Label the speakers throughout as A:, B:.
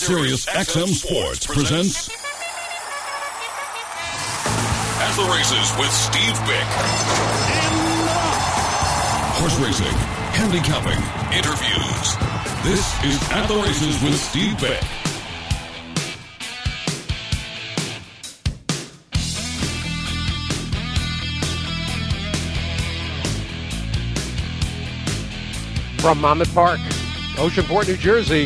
A: Sirius XM Sports presents At the Races with Steve Bick. Horse racing, handicapping, interviews. This is At the Races with Steve Bick.
B: From Monmouth Park, Oceanport, New Jersey.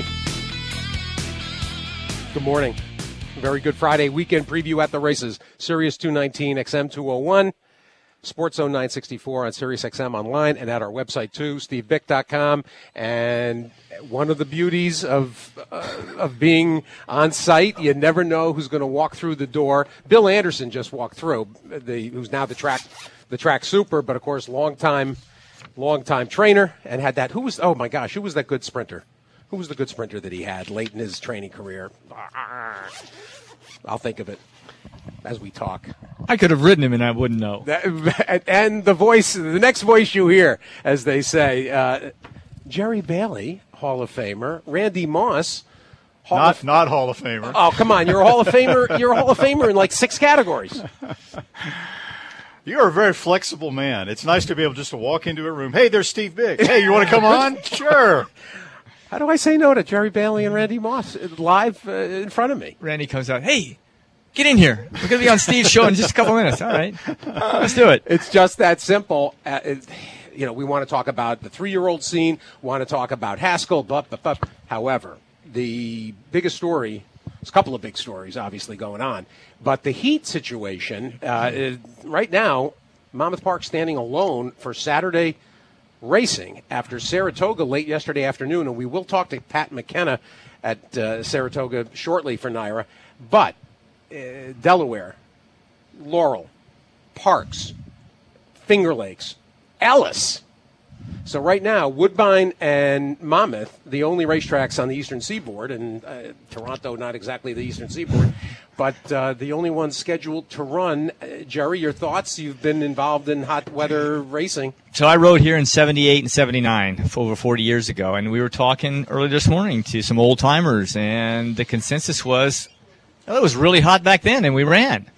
B: Good morning. Very good Friday weekend preview at the races. Sirius 219, XM 201, Sports Zone 964 on Sirius XM online and at our website too, stevebick.com. And one of the beauties of being on site, you never know who's going to walk through the door. Bill Anderson just walked through, who's now the track super, but of course longtime trainer, and had that. Who was that good sprinter? Who was the good sprinter that he had late in his training career? I'll think of it as we talk.
C: I could have ridden him and I wouldn't know.
B: And the next voice you hear, as they say, Jerry Bailey, Hall of Famer, Randy Moss.
D: Not Hall of Famer.
B: Oh, come on. You're a Hall of Famer. You're a Hall of Famer in like 6 categories.
D: You're a very flexible man. It's nice to be able just to walk into a room. Hey, there's Steve Bick. Hey, you want to come on? Sure.
B: How do I say no to Jerry Bailey and Randy Moss live in front of me?
C: Randy comes out, hey, get in here. We're going to be on Steve's show in just a couple minutes. All right. Let's do it.
B: It's just that simple. We want to talk about the 3-year-old scene, want to talk about Haskell. However, the biggest story, there's a couple of big stories obviously going on, but the heat situation right now, Monmouth Park standing alone for Saturday racing after Saratoga late yesterday afternoon, and we will talk to Pat McKenna at Saratoga shortly for NYRA. But Delaware, Laurel, Parks, Finger Lakes, Ellis. So right now, Woodbine and Monmouth, the only racetracks on the Eastern Seaboard, and Toronto not exactly the Eastern Seaboard, but the only ones scheduled to run. Jerry, your thoughts? You've been involved in hot weather racing.
C: So I rode here in 78 and 79 over 40 years ago, and we were talking early this morning to some old-timers, and the consensus was, it was really hot back then, and we ran.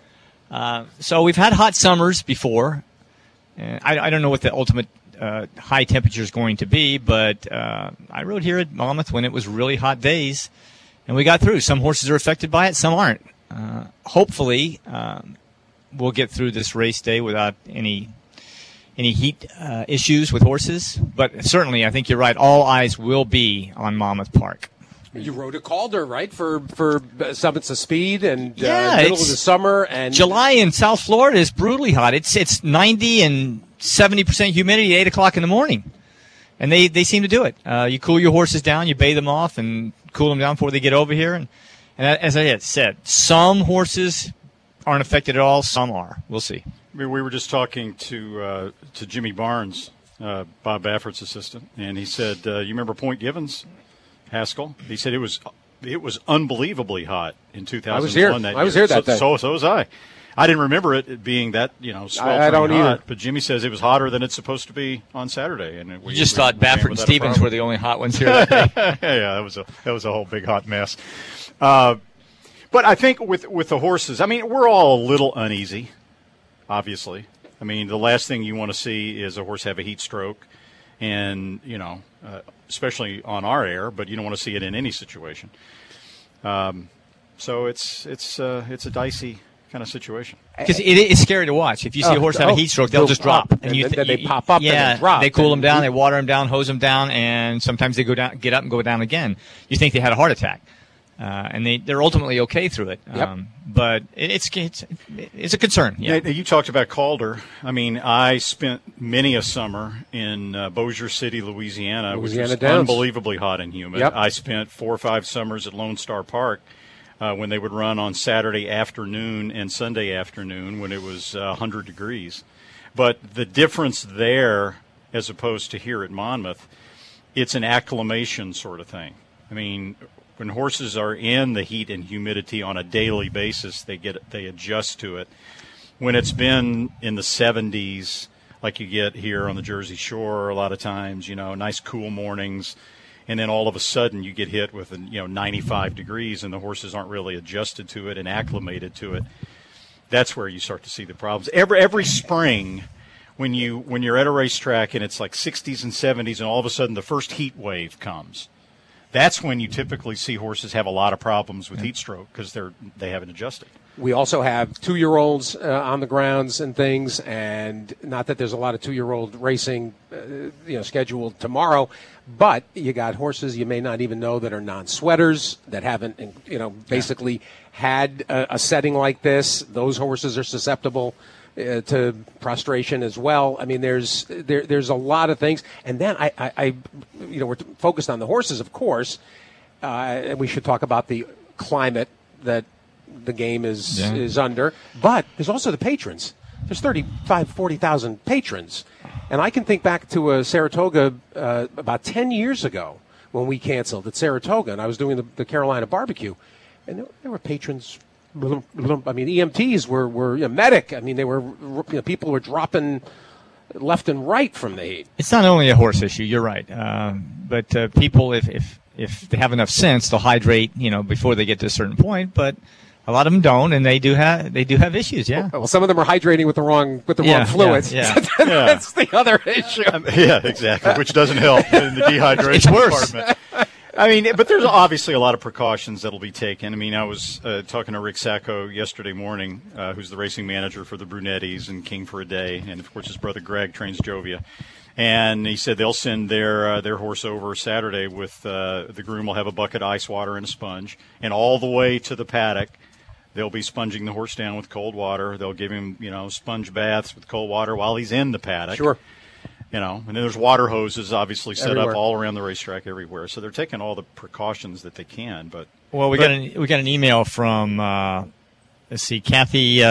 C: So we've had hot summers before. And I don't know what the ultimate high temperature is going to be, but I rode here at Monmouth when it was really hot days, and we got through. Some horses are affected by it, some aren't. Hopefully, we'll get through this race day without any heat issues with horses. But certainly, I think you're right. All eyes will be on Monmouth Park.
B: You rode a Calder, right, for Summits of Speed and
C: middle
B: of the summer. And
C: July in South Florida is brutally hot. It's 90 and 70% humidity at 8 o'clock in the morning. And they seem to do it. You cool your horses down, you bathe them off, and cool them down before they get over here. And as I had said, some horses aren't affected at all, some are. We'll see.
D: I mean, we were just talking to Jimmy Barnes, Bob Baffert's assistant, and he said, you remember Point Givens, Haskell? He said it was unbelievably hot in 2001.
B: I was here. I was here that day.
D: So was I. I didn't remember it being that, sweltering
B: I don't
D: hot,
B: either.
D: but Jimmy says it was hotter than it's supposed to be on Saturday. And
C: you just thought Baffert and Stevens were the only hot ones here that day.
D: Yeah, that was a whole big hot mess. But I think with the horses, I mean, we're all a little uneasy, obviously. I mean, the last thing you want to see is a horse have a heat stroke, and, especially on our air, but you don't want to see it in any situation. So it's a dicey kind of situation.
C: Because it's scary to watch. If you see a horse have a heat stroke, they'll just drop.
B: And then they pop up and then drop.
C: They cool them down, they water them down, hose them down, and sometimes they get up and go down again. You think they had a heart attack. And they're ultimately okay through it.
B: Yep.
C: But it's a concern. Yeah.
D: You talked about Calder. I mean, I spent many a summer in Bossier City, Louisiana, which was unbelievably hot and humid.
B: Yep.
D: I spent 4 or 5 summers at Lone Star Park when they would run on Saturday afternoon and Sunday afternoon when it was 100 degrees. But the difference there, as opposed to here at Monmouth, it's an acclimation sort of thing. I mean, when horses are in the heat and humidity on a daily basis, they adjust to it. When it's been in the 70s, like you get here on the Jersey Shore a lot of times, nice cool mornings, and then all of a sudden you get hit with 95 degrees, and the horses aren't really adjusted to it and acclimated to it. That's where you start to see the problems. Every spring, when you're at a racetrack and it's like 60s and 70s, and all of a sudden the first heat wave comes, that's when you typically see horses have a lot of problems with heat stroke because they haven't adjusted.
B: We also have 2-year-olds on the grounds and things, and not that there's a lot of 2-year-old racing, scheduled tomorrow, but you got horses you may not even know that are non-sweaters that haven't, basically had a setting like this. Those horses are susceptible to prostration as well. I mean, there's a lot of things, and then we're focused on the horses, of course, and we should talk about the climate that the game is under, but there's also the patrons. There's 40,000 patrons, and I can think back to Saratoga about 10 years ago when we canceled at Saratoga, and I was doing the Carolina barbecue, and there were patrons. I mean, EMTs were medic. I mean, they were people were dropping left and right from the heat.
C: It's not only a horse issue. You're right, but people, if they have enough sense, they'll hydrate, before they get to a certain point. But a lot of them don't, and they do have issues. Yeah.
B: Well, some of them are hydrating with the wrong fluids.
C: Yeah.
B: That's the other issue.
D: Yeah, exactly. Which doesn't help in the dehydration
C: it's worse.
D: department. I mean, but there's obviously a lot of precautions that'll be taken. I mean, I was talking to Rick Sacco yesterday morning, who's the racing manager for the Brunettis and King for a Day, and of course his brother Greg trains Jovia. And he said they'll send their horse over Saturday with the groom will have a bucket of ice water and a sponge, and all the way to the paddock, they'll be sponging the horse down with cold water. They'll give him, sponge baths with cold water while he's in the paddock.
B: Sure.
D: And then there's water hoses obviously set
B: everywhere.
D: up all around the racetrack everywhere. So they're taking all the precautions that they can. But
C: we got an email from Kathy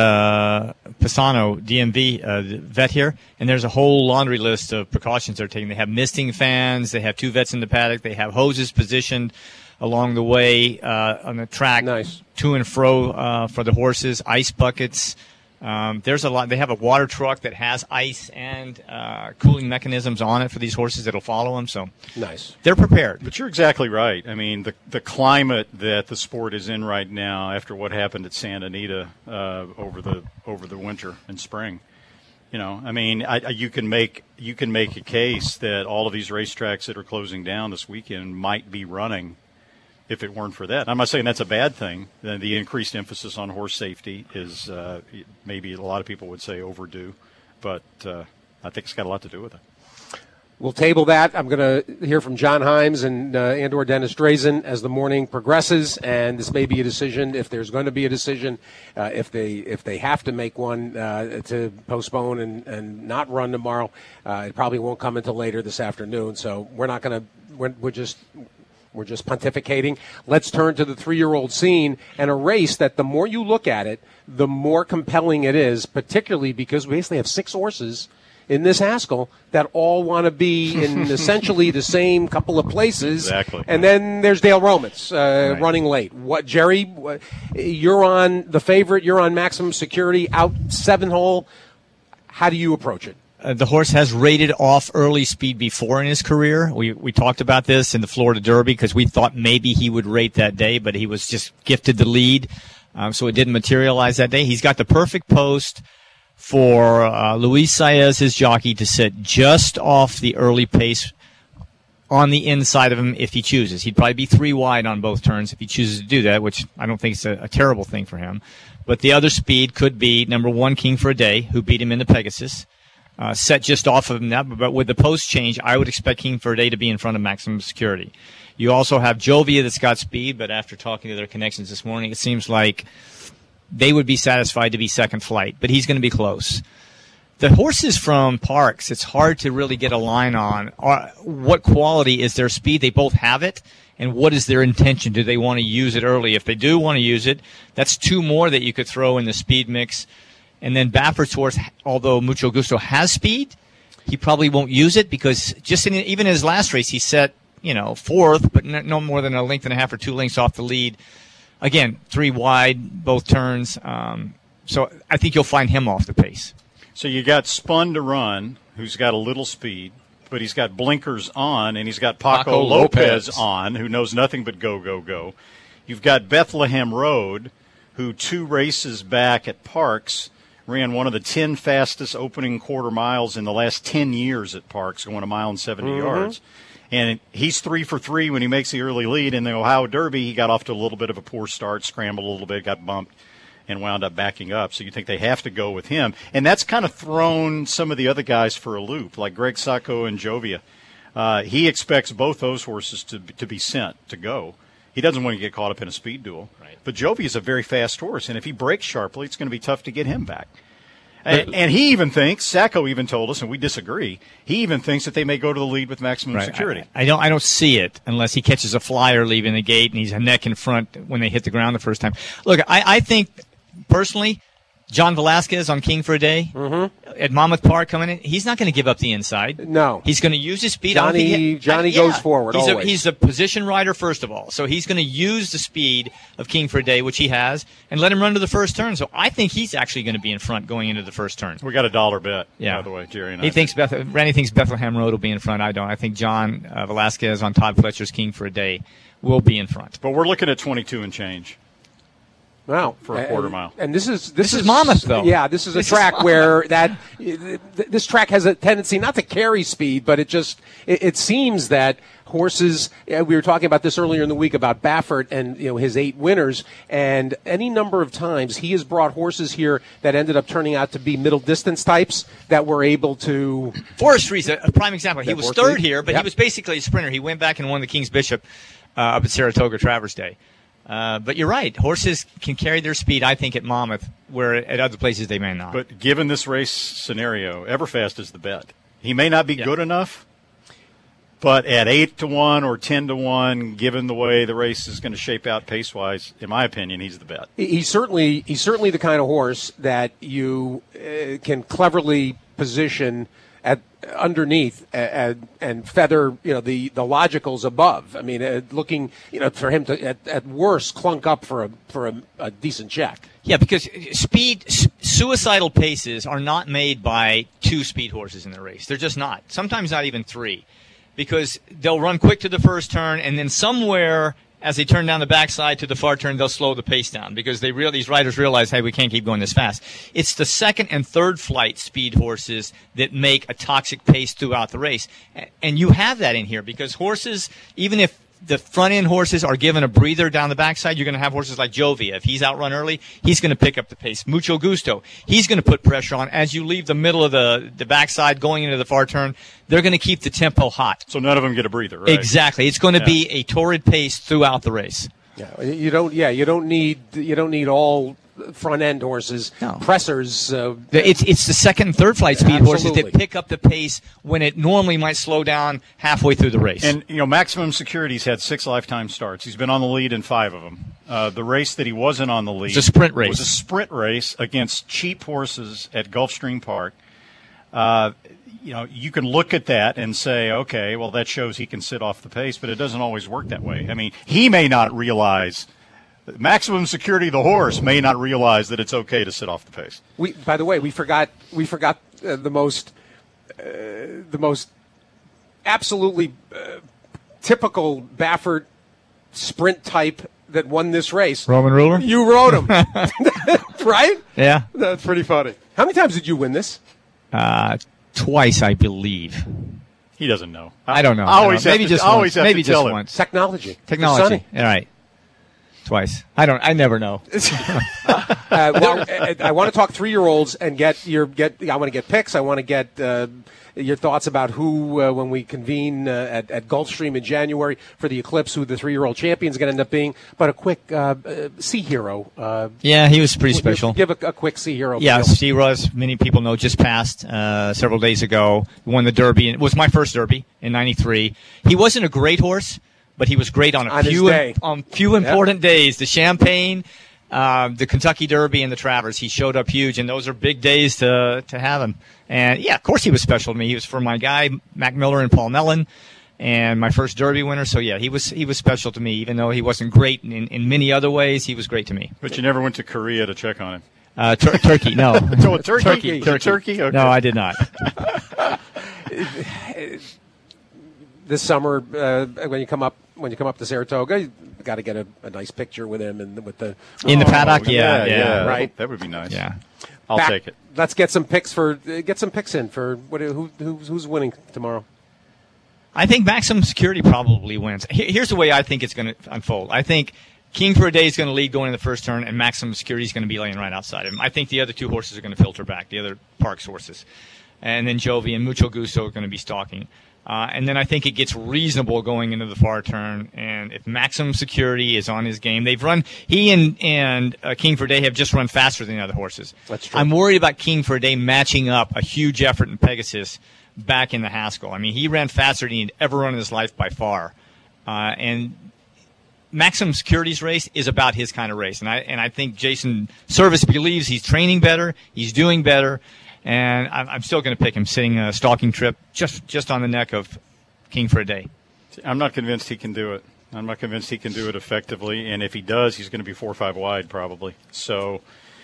C: Pisano, DMV vet here, and there's a whole laundry list of precautions they're taking. They have misting fans. They have 2 vets in the paddock. They have hoses positioned along the way on the track,
B: nice.
C: To and fro for the horses. Ice buckets. There's a lot. They have a water truck that has ice and cooling mechanisms on it for these horses that'll follow them. So
B: nice.
C: They're prepared.
D: But you're exactly right. I mean, the climate that the sport is in right now, after what happened at Santa Anita over the winter and spring, I mean, you can make a case that all of these racetracks that are closing down this weekend might be running if it weren't for that. I'm not saying that's a bad thing. The increased emphasis on horse safety is maybe a lot of people would say overdue, but I think it's got a lot to do with it.
B: We'll table that. I'm going to hear from John Himes and and/or Dennis Drazen as the morning progresses, and this may be a decision, if there's going to be a decision, if they have to make one to postpone and not run tomorrow. It probably won't come until later this afternoon, so we're not going to. We're just pontificating. Let's turn to the 3-year-old scene and a race that the more you look at it, the more compelling it is, particularly because we basically have 6 horses in this Haskell that all want to be in essentially the same couple of places.
D: Exactly.
B: And then there's Dale Romans
D: right.
B: running late. Jerry, you're on the favorite. You're on maximum security, out 7-hole. How do you approach it?
C: The horse has rated off early speed before in his career. We talked about this in the Florida Derby because we thought maybe he would rate that day, but he was just gifted the lead, so it didn't materialize that day. He's got the perfect post for Luis Saez, his jockey, to sit just off the early pace on the inside of him if he chooses. He'd probably be 3 wide on both turns if he chooses to do that, which I don't think is a terrible thing for him. But the other speed could be number 1, King for a Day, who beat him in the Pegasus. Set just off of him now, but with the post change, I would expect King for a Day to be in front of maximum security. You also have Jovia that's got speed, but after talking to their connections this morning, it seems like they would be satisfied to be second flight, but he's going to be close. The horses from Parks, it's hard to really get a line on. What quality is their speed? They both have it. And what is their intention? Do they want to use it early? If they do want to use it, that's 2 more that you could throw in the speed mix. And then Baffert's horse, although Mucho Gusto has speed, he probably won't use it because even in his last race, he set, 4th, but no more than a length and a half or 2 lengths off the lead. Again, 3 wide, both turns. So I think you'll find him off the pace.
D: So you got Spun to Run, who's got a little speed, but he's got blinkers on, and he's got Paco
C: Lopez
D: Lopez on, who knows nothing but go, go, go. You've got Bethlehem Road, who 2 races back at Parks ran one of the 10 fastest opening quarter miles in the last 10 years at Parks, going 1 mile and 70 yards. And he's 3 for 3 when he makes the early lead. In the Ohio Derby, he got off to a little bit of a poor start, scrambled a little bit, got bumped, and wound up backing up. So you think they have to go with him. And that's kind of thrown some of the other guys for a loop, like Greg Sacco and Jovia. He expects both those horses to be sent to go. He doesn't want to get caught up in a speed duel.
C: Right.
D: But Jovia is a very fast horse, and if he breaks sharply, it's going to be tough to get him back. And he even thinks, Sacco even told us, and we disagree, he even thinks that they may go to the lead with maximum security.
C: I don't see it unless he catches a flyer leaving the gate and he's a neck in front when they hit the ground the first time. Look, I think, personally, John Velasquez on King for a Day at Monmouth Park coming in, he's not going to give up the inside.
B: No.
C: He's going to use his speed.
B: Johnny goes forward always.
C: He's a position rider, first of all. So he's going to use the speed of King for a Day, which he has, and let him run to the first turn. So I think he's actually going to be in front going into the first turn.
D: We got a $1 bet,
C: by
D: the way, Jerry and
C: I. Randy thinks Bethlehem Road will be in front. I don't. I think John Velasquez on Todd Fletcher's King for a Day will be in front.
D: But we're looking at 22 and change.
B: Wow,
D: for a quarter mile.
B: And this is
C: Monmouth, though.
B: Yeah, this is a track where this track has a tendency not to carry speed, but it seems that horses. We were talking about this earlier in the week about Baffert and his 8 winners, and any number of times he has brought horses here that ended up turning out to be middle distance types that were able to.
C: Forestry's a prime example. He was third here, but
B: Yep.
C: he was basically a sprinter. He went back and won the King's Bishop up at Saratoga Travers Day. But you're right. Horses can carry their speed, I think, at Monmouth, where at other places they may not.
D: But given this race scenario, Everfast is the bet. He may not be good enough, but at 8-1 or 10-1, given the way the race is going to shape out pace-wise, in my opinion, he's the bet.
B: He's certainly the kind of horse that you can cleverly position at underneath and feather the logicals above. I mean, looking for him to at worst clunk up for a decent check.
C: Yeah, because suicidal paces are not made by 2 speed horses in the race. They're just not. Sometimes not even 3, because they'll run quick to the first turn, and then somewhere as they turn down the backside to the far turn, they'll slow the pace down because these riders realize, hey, we can't keep going this fast. It's the second and third flight speed horses that make a toxic pace throughout the race. And you have that in here because horses, even if the front end horses are given a breather down the backside, you're going to have horses like Jovia. If he's outrun early, he's going to pick up the pace. Mucho Gusto, he's going to put pressure on. As you leave the middle of the backside going into the far turn, they're going to keep the tempo hot.
D: So none of them get a breather, right?
C: Exactly. It's going to be a torrid pace throughout the race.
B: Yeah, you don't need all front end horses, pressers.
C: It's the second and third flight speed horses
B: Absolutely.
C: that pick up the pace when it normally might slow down halfway through the race.
D: And Maximum Security's had 6 lifetime starts. He's been on the lead in 5 of them. The race that he wasn't on the lead
C: was a sprint race.
D: Was a sprint race against cheap horses at Gulfstream Park. You can look at that and say, okay, well, that shows he can sit off the pace, but it doesn't always work that way. I mean, he may not realize. Maximum Security, the horse, may not realize that it's okay to sit off the pace.
B: By the way, we forgot the most absolutely typical Baffert sprint type that won this race.
C: Roman Ruler?
B: You rode him, right?
C: Yeah.
B: That's pretty funny. How many times did you win this?
C: Twice, I believe.
D: He doesn't know.
C: I don't know.
D: Maybe just
C: once.
B: Technology.
C: All right. Twice. I never know.
B: I want to talk 3-year-olds and I want to get picks. I want to get your thoughts about who, when we convene at Gulfstream in January for the Eclipse, who the 3-year-old champion is going to end up being. But a quick Sea Hero.
C: Yeah, he was pretty special.
B: Give a quick Sea Hero.
C: Yeah, Sea Ross, many people know, just passed several days ago. Won the Derby. It was my first Derby in '93. He wasn't a great horse, but he was great on a few important days. The Champaign, the Kentucky Derby, and the Travers. He showed up huge, and those are big days to have him. And, yeah, of course he was special to me. He was for my guy, Mac Miller and Paul Mellon, and my first Derby winner. So, yeah, he was special to me. Even though he wasn't great in many other ways, he was great to me.
D: But you never went to Korea to check on him.
C: Turkey, no.
D: Turkey?
C: Turkey.
D: Okay.
C: No, I did not.
B: This summer, when you come up to Saratoga, you got to get a nice picture with him and with the
C: in the paddock. Yeah,
B: right.
D: That would be nice.
C: Yeah.
D: I'll take it.
B: Let's get some picks in for who's winning tomorrow.
C: I think Maximum Security probably wins. Here's the way I think it's going to unfold. I think King for a Day is going to lead going in the first turn, and Maximum Security is going to be laying right outside him. I think the other two horses are going to filter back, the other Parks horses. And then Jovi and Mucho Gusto are going to be stalking. And then I think it gets reasonable going into the far turn. And if Maximum Security is on his game, they've run. He and King for a Day have just run faster than the other horses.
B: That's true.
C: I'm worried about King for a Day matching up a huge effort in Pegasus back in the Haskell. I mean, he ran faster than he'd ever run in his life by far. And Maximum Security's race is about his kind of race. And I think Jason Service believes he's training better, he's doing better. And I'm still going to pick him sitting a stalking trip just on the neck of King for a Day.
D: I'm not convinced he can do it. I'm not convinced he can do it effectively. And if he does, he's going to be 4 or 5 wide probably. So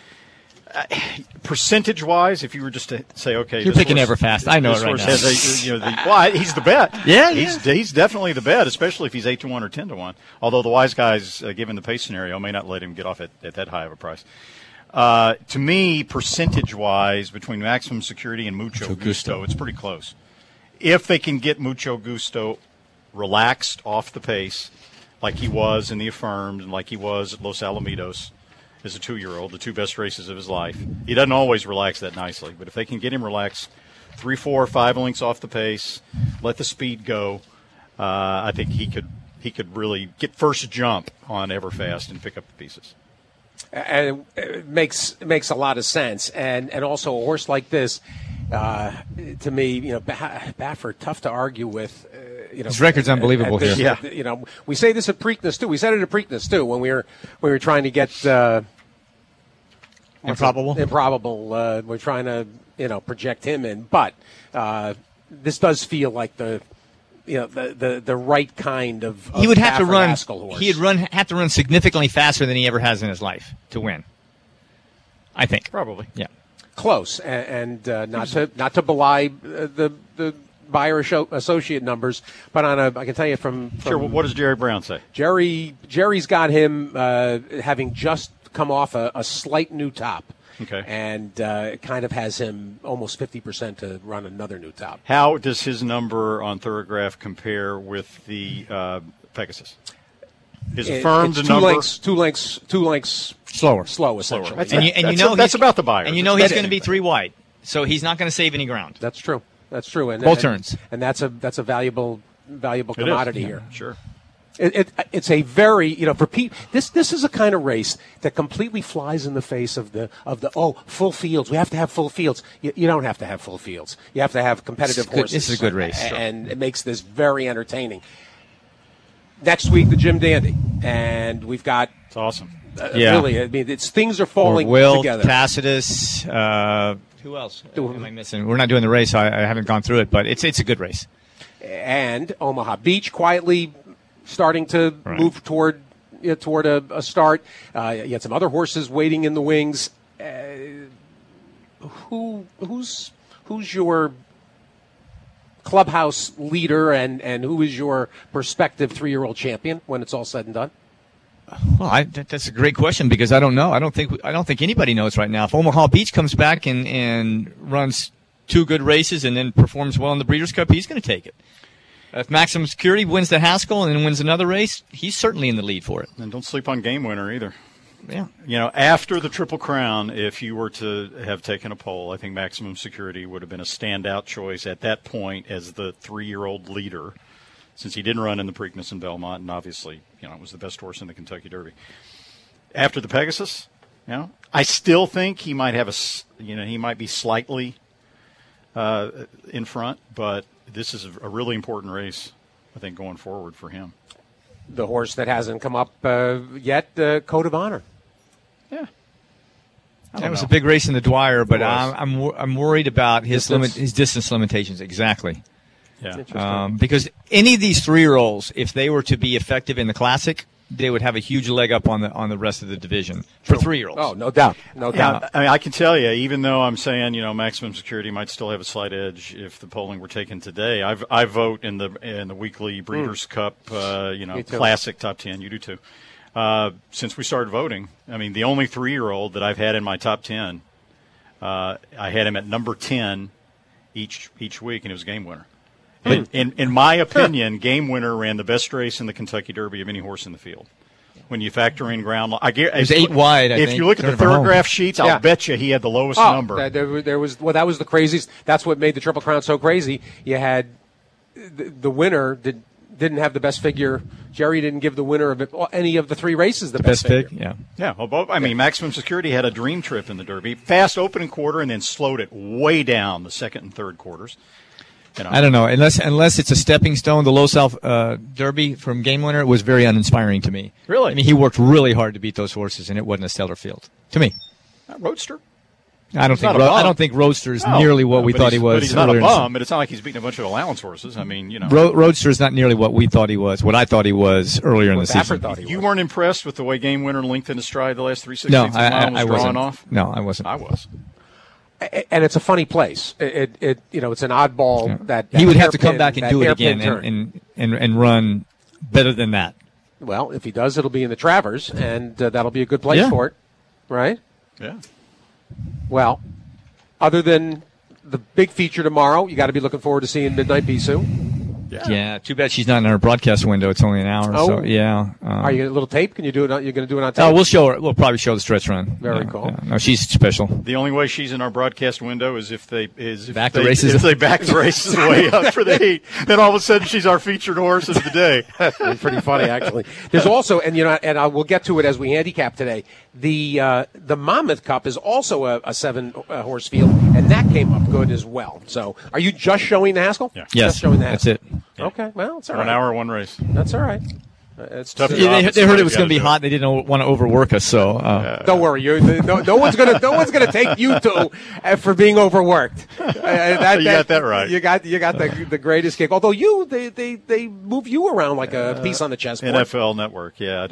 D: percentage-wise, if you were just to say, okay.
C: You're picking Everfast. I know it right now.
D: He's the bet.
C: Yeah,
D: He's definitely the bet, especially if he's 8-1 or 10-1. Although the wise guys, given the pace scenario, may not let him get off at that high of a price. To me, percentage-wise, between Maximum Security and Mucho Gusto, it's pretty close. If they can get Mucho Gusto relaxed off the pace, like he was in the Affirmed and like he was at Los Alamitos as a 2-year-old, the 2 best races of his life, he doesn't always relax that nicely. But if they can get him relaxed 3, 4, 5 lengths off the pace, let the speed go, I think he could really get first jump on Everfast and pick up the pieces.
B: And it makes a lot of sense, and also a horse like this, to me, Baffert, tough to argue with.
C: His record's unbelievable here.
B: Yeah, we say this at Preakness too. We said it at Preakness too when we were trying to get
C: Improbable.
B: We're trying to project him in, but this does feel like the right kind of
C: he would have to run.
B: Horse.
C: He'd have to run significantly faster than he ever has in his life to win. I think
D: probably.
C: Yeah,
B: close, and not to belie the buyer associate numbers, but I can tell you from
D: sure. What does Jerry Brown say?
B: Jerry's got him having just come off a slight new top.
D: Okay.
B: And it kind of has him almost 50% to run another new top.
D: How does his number on Thorograph compare with the Pegasus? Is Affirmed a number?
B: Two lengths
C: slower,
B: essentially.
D: That's about the buyer.
C: And he's going to be 3 wide, so he's not going to save any ground.
B: That's true. And
C: both turns.
B: And that's a valuable commodity here.
D: Sure.
B: It's a very for Pete. This is a kind of race that completely flies in the face of the full fields. We have to have full fields. You don't have to have full fields. You have to have competitive horses.
C: This is a good race,
B: and it makes this very entertaining. Next week, the Jim Dandy, and we've got.
D: It's awesome.
B: Really, I mean, things are falling together.
C: Tacitus. Who else am I missing? We're not doing the race, so I haven't gone through it, but it's a good race.
B: And Omaha Beach quietly starting to move toward a start. You had some other horses waiting in the wings. Who's your clubhouse leader, and who is your prospective 3-year-old champion when it's all said and done?
C: Well, that's a great question because I don't know. I don't think anybody knows right now. If Omaha Beach comes back and runs 2 good races and then performs well in the Breeders' Cup, he's going to take it. If Maximum Security wins the Haskell and then wins another race, he's certainly in the lead for it.
D: And don't sleep on Game Winner either.
C: Yeah.
D: After the Triple Crown, if you were to have taken a poll, I think Maximum Security would have been a standout choice at that point as the 3-year-old leader, since he didn't run in the Preakness in Belmont, and obviously, it was the best horse in the Kentucky Derby. After the Pegasus, I still think he might have he might be slightly in front, but this is a really important race, I think, going forward for him.
B: The horse that hasn't come up yet, Code of Honor.
D: Yeah.
C: That was a big race in the Dwyer, but I'm worried about his distance limitations. Exactly.
D: Yeah.
C: Because any of these 3-year-olds, if they were to be effective in the Classic, they would have a huge leg up on the rest of the division for 3-year-olds.
B: Oh, no doubt. No doubt.
D: I mean, I can tell you, even though I'm saying, Maximum Security might still have a slight edge if the polling were taken today, I vote in the weekly Breeders' Cup, classic top 10. You do too. Since we started voting, I mean, the only 3-year-old that I've had in my top 10, I had him at number 10 each week, and it was Game Winner. In my opinion, Game Winner ran the best race in the Kentucky Derby of any horse in the field. When you factor in ground,
C: it was 8 wide.
D: If you look at the thoroughgraph sheets, I'll bet you he had the lowest number.
B: That was the craziest. That's what made the Triple Crown so crazy. You had the winner didn't have the best figure. Jerry didn't give the winner of any of the 3 races the best
C: pick.
B: figure.
C: Yeah.
D: Well, Maximum Security had a dream trip in the Derby, fast opening quarter, and then slowed it way down the second and third quarters.
C: I don't know. Unless it's a stepping stone, the Low South Derby from Game Winner was very uninspiring to me.
D: Really?
C: I mean, he worked really hard to beat those horses, and it wasn't a stellar field to me.
D: Roadster.
C: I don't think Roadster is nearly what we thought he was.
D: But he's not a bum. But it's not like he's beating a bunch of allowance horses. I mean,
C: Roadster is not nearly what we thought he was. What I thought he was earlier in the season.
D: You weren't impressed with the way Game Winner lengthened his stride the last 3/16
C: No,
D: of the mile was
C: I wasn't.
D: off?
C: No, I wasn't.
D: I was.
B: And it's a funny place. It's an oddball that
C: he would have to come back and do it again and run better than that.
B: Well, if he does, it'll be in the Travers, and that'll be a good place for it, right?
D: Yeah.
B: Well, other than the big feature tomorrow, you got to be looking forward to seeing Midnight Bisou.
C: Yeah. Too bad she's not in our broadcast window. It's only an hour.
B: Oh.
C: So yeah.
B: Are you a little tape? Can you do it? You're going to do it on tape?
C: We'll show her. We'll probably show the stretch run.
B: Very cool.
C: Yeah. No, she's special.
D: The only way she's in our broadcast window is if they
C: back the races
D: way up for the heat. Then all of a sudden she's our featured horse of the day.
B: It's pretty funny, actually. There's also, and I will get to it as we handicap today. The Monmouth Cup is also a 7-horse field, and that came up good as well. So, are you just showing the Haskell?
D: Yeah.
C: Yes,
B: just showing the Haskell.
C: that's it.
B: Yeah. Okay, well, it's all right.
D: 1 hour, 1 race.
B: That's all right. It's
D: tough.
C: They heard it was going to be hot. They didn't want to overwork us, so
B: don't worry. No one's gonna take you two for being overworked.
D: You got that right.
B: You got the greatest kick. Although they move you around like a piece on the chessboard.
D: NFL Network, yeah.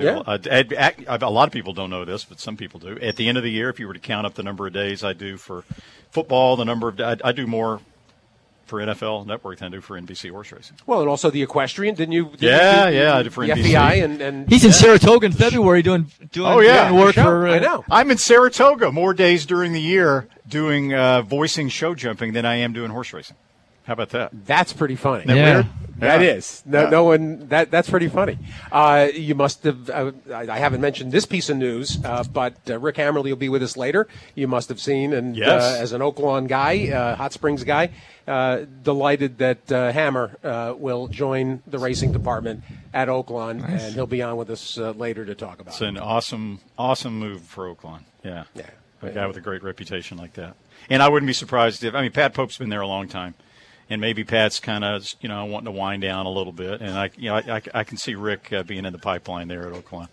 D: A lot of people don't know this, but some people do. At the end of the year, if you were to count up the number of days I do for football, I do more for NFL Network than I do for NBC horse racing.
B: Well, and also the equestrian, didn't you?
D: I did for
B: the
D: NBC.
B: FEI and
C: he's in Saratoga in February doing work for.
B: I know.
D: I'm in Saratoga more days during the year doing voicing show jumping than I am doing horse racing. How about that?
B: That's pretty funny.
D: Isn't that weird?
B: That is. No one. That's pretty funny. You must have. I haven't mentioned this piece of news, but Rick Hammerly will be with us later. You must have seen, and as an Oaklawn guy, Hot Springs guy, delighted that Hammer will join the racing department at Oaklawn, and he'll be on with us later to talk about it.
D: It's an awesome move for Oaklawn. Yeah. A guy with a great reputation like that. And I wouldn't be surprised if Pat Pope's been there a long time. And maybe Pat's kind of, wanting to wind down a little bit, and I can see Rick being in the pipeline there at Oaklawn.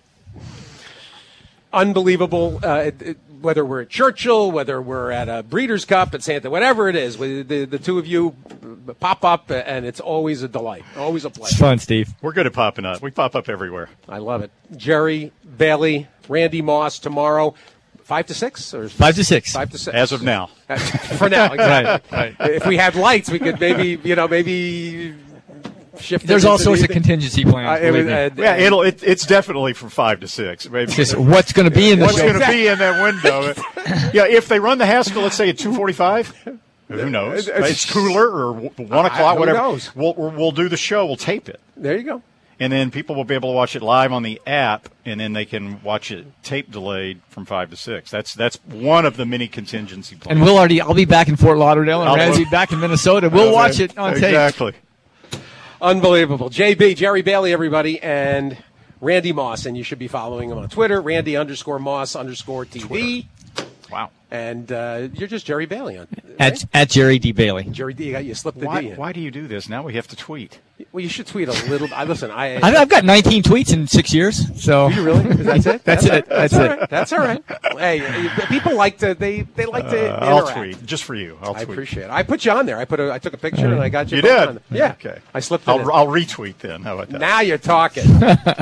B: Unbelievable. Whether we're at Churchill, whether we're at a Breeders' Cup at Santa, whatever it is, the two of you pop up, and it's always a delight, always a pleasure.
C: It's fun, Steve.
D: We're good at popping up. We pop up everywhere.
B: I love it. Jerry Bailey, Randy Moss tomorrow. 5 to 6 or
C: 5 to 6.
B: 5 to 6
D: as of now.
B: For now, exactly.
C: Right.
B: If we had lights, we could maybe shift.
C: There's all sorts of contingency plans.
D: It's definitely from 5 to 6. Maybe.
C: Just what's going to be in the
D: what's going to be in that window? If they run the Haskell, let's say at 2:45. Who knows? It's cooler or 1 o'clock, whatever.
B: Who knows?
D: We'll do the show. We'll tape it.
B: There you go.
D: And then people will be able to watch it live on the app, and then they can watch it tape delayed from 5 to 6. That's one of the many contingency plans.
C: And I'll be back in Fort Lauderdale, and Randy will be back in Minnesota. We'll watch it on tape.
D: Exactly.
B: Unbelievable. Jerry Bailey, everybody, and Randy Moss, and you should be following him on Twitter, Randy_Moss_TV.
D: Twitter. Wow.
B: And you're just Jerry Bailey on
C: right? at Jerry D. Bailey.
B: Jerry D. You slipped the D in.
D: Why do you do this? Now we have to tweet.
B: Well, you should tweet a little. Listen,
C: I've got 19 tweets in 6 years. So
B: do you really? That's it.
C: That's it.
B: Right. That's all right. Hey, people like to. They like to. Interact.
D: I'll tweet just for you. I
B: appreciate it. I put you on there. I took a picture and I got you.
D: You did.
B: On. Yeah.
D: Okay.
B: I slipped.
D: I'll retweet then. How about that?
B: Now you're talking.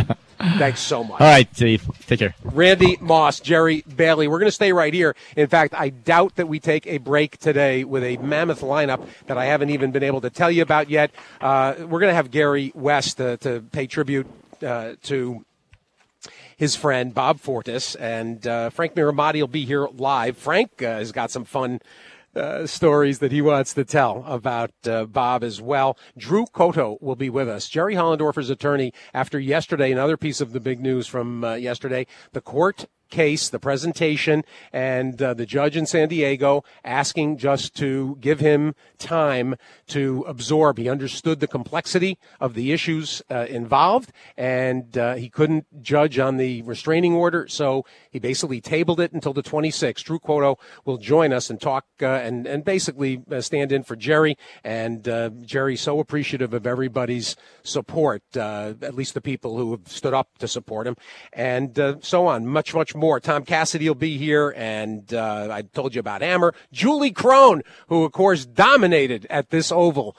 B: Thanks so much.
C: All right, Steve. Take care.
B: Randy Moss, Jerry Bailey. We're going to stay right here. In fact, I doubt that we take a break today with a mammoth lineup that I haven't even been able to tell you about yet. We're going to have Gary West to pay tribute to his friend Bob Fortis, and Frank Miramati will be here live. Frank has got some fun stories that he wants to tell about Bob as well. Drew Cotto will be with us. Jerry Hollendorfer's attorney, after yesterday, another piece of the big news from yesterday, the court case, the presentation, and the judge in San Diego asking just to give him time to absorb. He understood the complexity of the issues involved, and he couldn't judge on the restraining order, so he basically tabled it until the 26th. Drew Cotto will join us and talk and basically stand in for Jerry, and Jerry's so appreciative of everybody's support, at least the people who have stood up to support him, and so on. Much more. Tom Cassidy will be here, and I told you about Hammer. Julie Crone, who, of course, dominated at this Oval.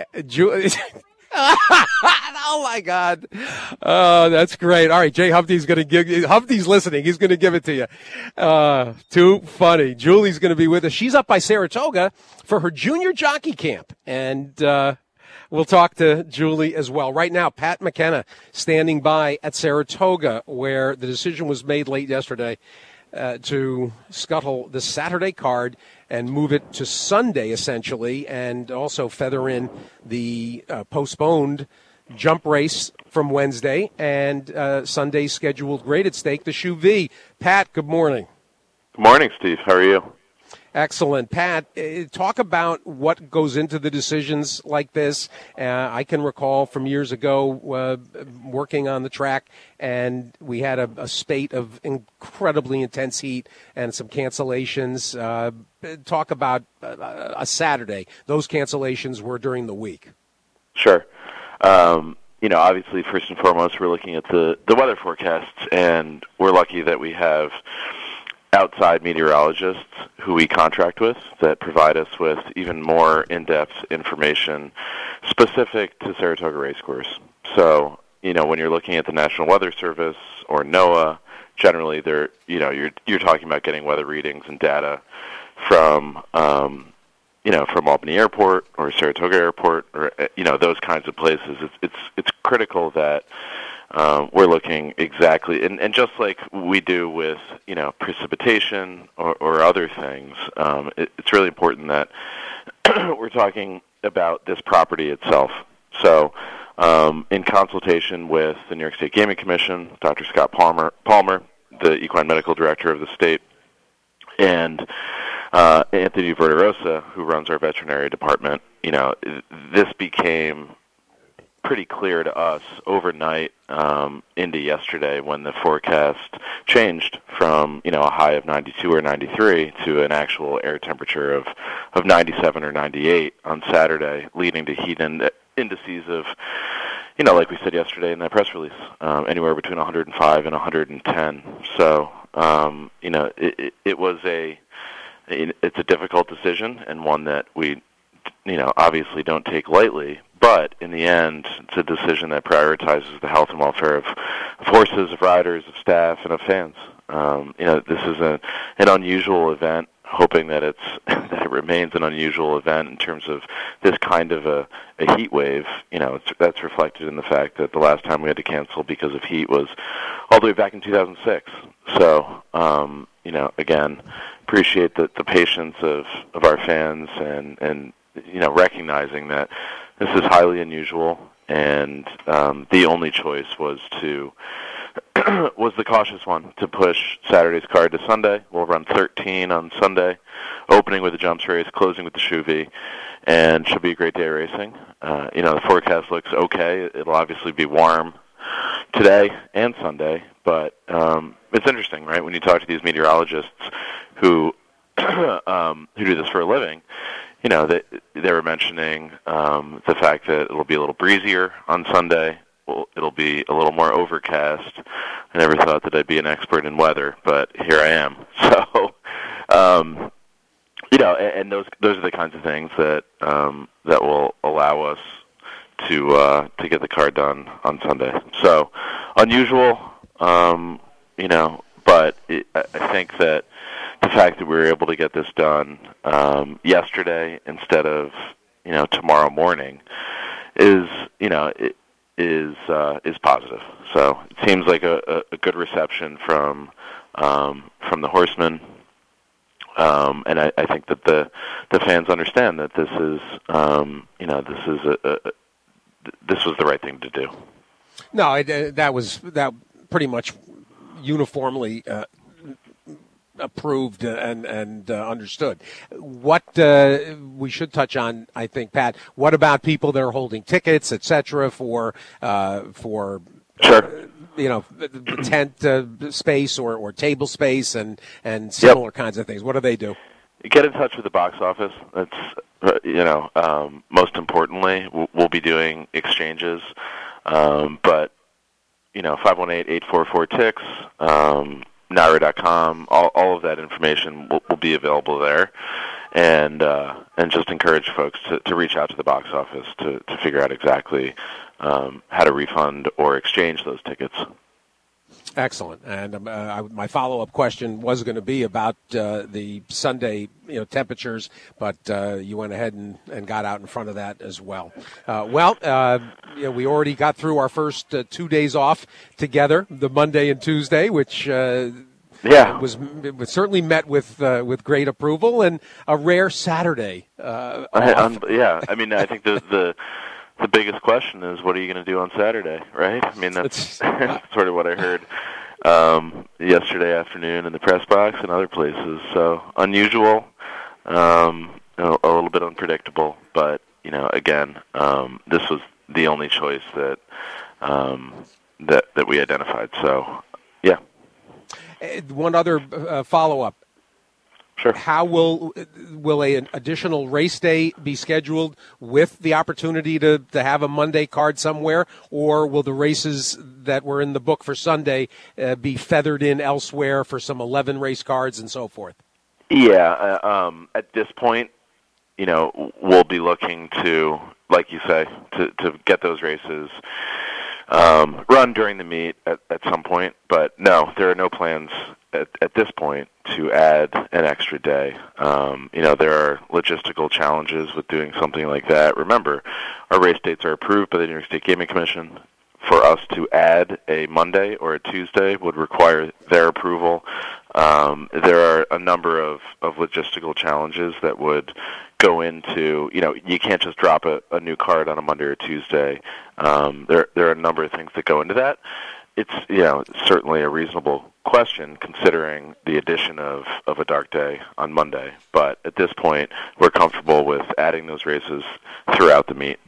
B: Oh, my God. Oh, that's great. All right, Jay Humpty's going to give you – Humpty's listening. He's going to give it to you. Too funny. Julie's going to be with us. She's up by Saratoga for her junior jockey camp, and we'll talk to Julie as well. Right now, Pat McKenna standing by at Saratoga, where the decision was made late yesterday to scuttle the Saturday card and move it to Sunday, essentially, and also feather in the postponed jump race from Wednesday and Sunday's scheduled graded stake, the Shoe V. Pat, good morning.
E: Good morning, Steve. How are you?
B: Excellent. Pat, talk about what goes into the decisions like this. I can recall from years ago working on the track, and we had a spate of incredibly intense heat and some cancellations. Talk about a Saturday. Those cancellations were during the week.
E: Sure. Obviously, first and foremost, we're looking at the weather forecasts, and we're lucky that we have outside meteorologists who we contract with that provide us with even more in-depth information specific to Saratoga Racecourse. So, when you're looking at the National Weather Service or NOAA, generally they're, you're talking about getting weather readings and data from, from Albany Airport or Saratoga Airport or, those kinds of places. It's critical that we're looking exactly, and just like we do with, precipitation or other things, it's really important that we're talking about this property itself. So in consultation with the New York State Gaming Commission, Dr. Scott Palmer, the equine medical director of the state, and Anthony Verderosa, who runs our veterinary department, this became pretty clear to us overnight into yesterday when the forecast changed from, a high of 92 or 93 to an actual air temperature of 97 or 98 on Saturday, leading to heat indices of, like we said yesterday in that press release, anywhere between 105 and 110. So, it's a difficult decision and one that we, obviously don't take lightly. But in the end, it's a decision that prioritizes the health and welfare of horses, of riders, of staff, and of fans. This is an unusual event, hoping that that it remains an unusual event in terms of this kind of a heat wave. That's reflected in the fact that the last time we had to cancel because of heat was all the way back in 2006. So, again, appreciate the patience of our fans and recognizing that this is highly unusual, and the only choice was the cautious one, to push Saturday's card to Sunday. We'll run 13 on Sunday, opening with the jumps race, closing with the Shoe V, and should be a great day of racing. The forecast looks okay. It'll obviously be warm today and Sunday, but it's interesting, right? When you talk to these meteorologists who do this for a living, they were mentioning the fact that it'll be a little breezier on Sunday. It'll be a little more overcast. I never thought that I'd be an expert in weather, but here I am. So, and those are the kinds of things that will allow us to get the card done on Sunday. So unusual, but I think that the fact that we were able to get this done yesterday instead of tomorrow morning is positive. So it seems like a good reception from the horsemen, and I think that the fans understand that this is this was the right thing to do.
B: No, that pretty much uniformly approved and understood. What we should touch on, I think, Pat. What about people that are holding tickets, etc., for
E: Sure.
B: The tent space or table space and similar kinds of things? What do they do?
E: Get in touch with the box office. That's most importantly, we'll be doing exchanges, but 518-844-TIX. NYRA.com, all of that information will be available there, and just encourage folks to reach out to the box office to figure out exactly how to refund or exchange those tickets.
B: Excellent. And my follow-up question was going to be about the Sunday temperatures, but you went ahead and got out in front of that as well. We already got through our first 2 days off together, the Monday and Tuesday, which was certainly met with great approval, and a rare Saturday off.
E: I mean, I think the biggest question is, what are you going to do on Saturday, right? I mean, that's sort of what I heard yesterday afternoon in the press box and other places. So unusual, a little bit unpredictable, but again, this was the only choice that we identified. So, yeah.
B: One other follow-up.
E: Sure.
B: How will an additional race day be scheduled with the opportunity to have a Monday card somewhere, or will the races that were in the book for Sunday be feathered in elsewhere for some 11 race cards and so forth?
E: Yeah, at this point, we'll be looking to, like you say, to get those races run during the meet at some point. But no, there are no plans at this point to add an extra day. There are logistical challenges with doing something like that. Remember, our race dates are approved by the New York State Gaming Commission. For us to add a Monday or a Tuesday would require their approval. There are a number of logistical challenges that would go into, you can't just drop a new card on a Monday or Tuesday. There are a number of things that go into that. It's certainly a reasonable question considering the addition of a dark day on Monday. But at this point, we're comfortable with adding those races throughout the meet.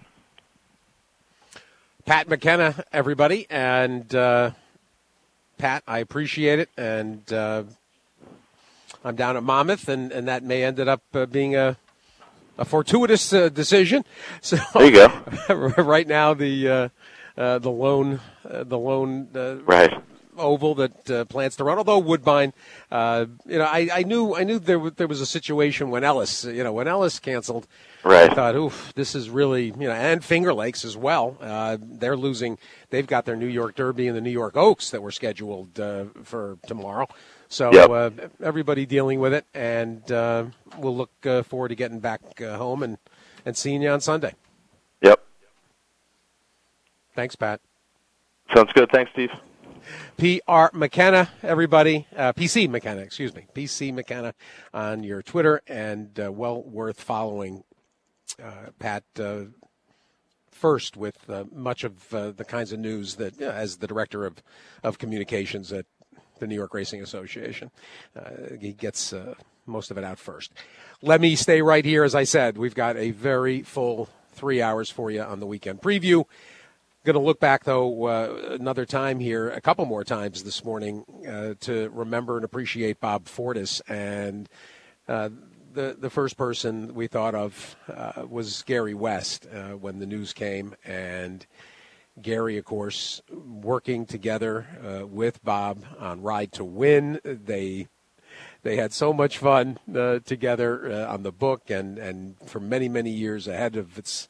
B: Pat McKenna, everybody, and Pat, I appreciate it, and I'm down at Monmouth, and that may end up being a fortuitous decision. So
E: there you go.
B: Right now, the lone
E: right
B: oval that plans to run. Although Woodbine, I knew there was a situation when Ellis canceled.
E: Right.
B: I thought, oof, this is really, and Finger Lakes as well. They're losing. They've got their New York Derby and the New York Oaks that were scheduled for tomorrow. So
E: yep.
B: Everybody dealing with it, and we'll look forward to getting back home and seeing you on Sunday.
E: Yep.
B: Thanks, Pat.
E: Sounds good. Thanks, Steve.
B: P.R. McKenna, everybody. PC McKenna, excuse me. PC McKenna on your Twitter, and well worth following. Pat, first with much of the kinds of news that, as the director of communications at the New York Racing Association, he gets most of it out first. Let me stay right here. As I said, we've got a very full 3 hours for you on the weekend preview. Going to look back, though, another time here, a couple more times this morning, to remember and appreciate Bob Fortas. And the first person we thought of was Gary West when the news came. And Gary, of course, working together with Bob on Ride to Win. They had so much fun together on the book, and for many, many years ahead of its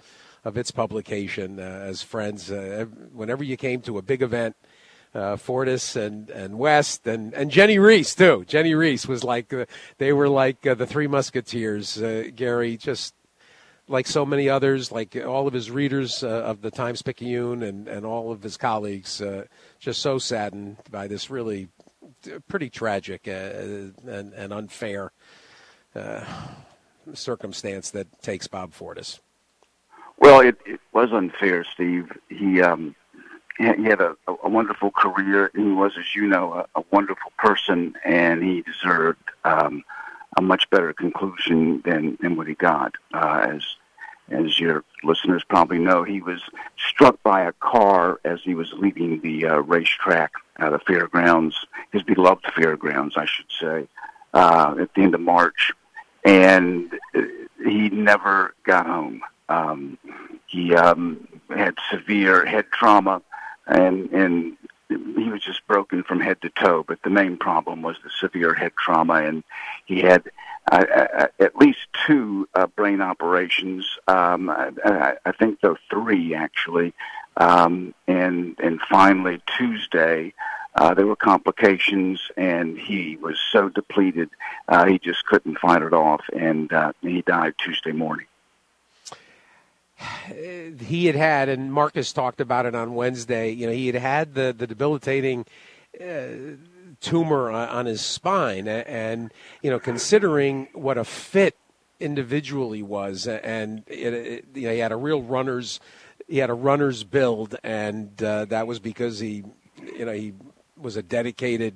B: its publication as friends. Whenever you came to a big event, Fortis and West and Jenny Reese too. Jenny Reese was like they were like the Three Musketeers. Gary, just like so many others, like all of his readers of the Times-Picayune and all of his colleagues, just so saddened by this really pretty tragic and unfair circumstance that takes Bob Fortis.
F: Well, it was unfair, Steve. He had a wonderful career. He was, as you know, a wonderful person, and he deserved a much better conclusion than what he got. As your listeners probably know, he was struck by a car as he was leaving the racetrack, the fairgrounds, his beloved fairgrounds, I should say, at the end of March, and he never got home. He had severe head trauma, and he was just broken from head to toe. But the main problem was the severe head trauma, and he had at least 2 brain operations. I think though 3 actually, and finally Tuesday there were complications, and he was so depleted he just couldn't fight it off, and he died Tuesday morning.
B: He had, and Marcus talked about it on Wednesday, he had the debilitating tumor on his spine, and considering what a fit individual he was, and he had a real runner's build, and that was because he was a dedicated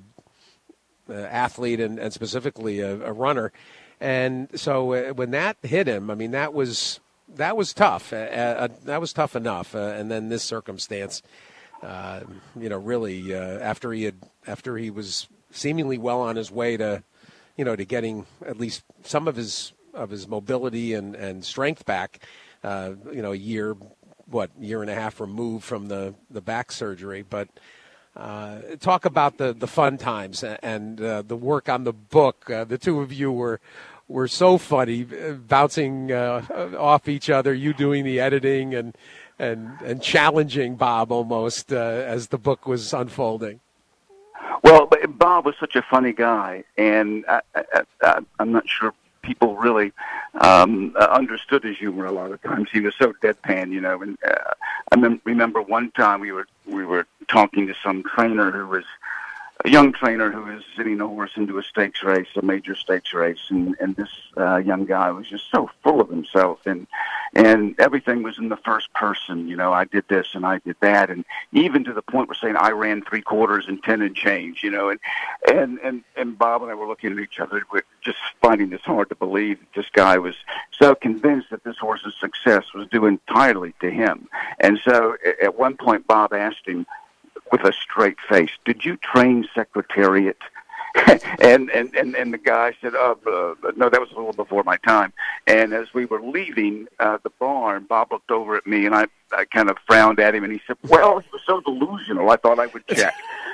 B: athlete and specifically a runner, and so when that hit him, I mean that was tough. That was tough enough, and then this circumstance, really after he was seemingly well on his way to, to getting at least some of his mobility and strength back, a year and a half removed from the back surgery. But talk about the fun times and the work on the book. The two of you were so funny, bouncing off each other, you doing the editing and challenging Bob almost as the book was unfolding.
F: Well, Bob was such a funny guy, and I'm not sure people really understood his humor a lot of times. He was so deadpan, and I remember one time we were talking to some trainer who was a young trainer who was sitting a horse into a stakes race, a major stakes race, and this young guy was just so full of himself, and everything was in the first person. I did this and I did that, and even to the point where saying I ran 3/4 and 10 and change, and Bob and I were looking at each other, we're just finding this hard to believe. This guy was so convinced that this horse's success was due entirely to him, and so at one point Bob asked him, with a straight face, "Did you train Secretariat?" and the guy said, "No, that was a little before my time." And as we were leaving the barn, Bob looked over at me, and I kind of frowned at him, and he said, "Well, he was so delusional, I thought I would check."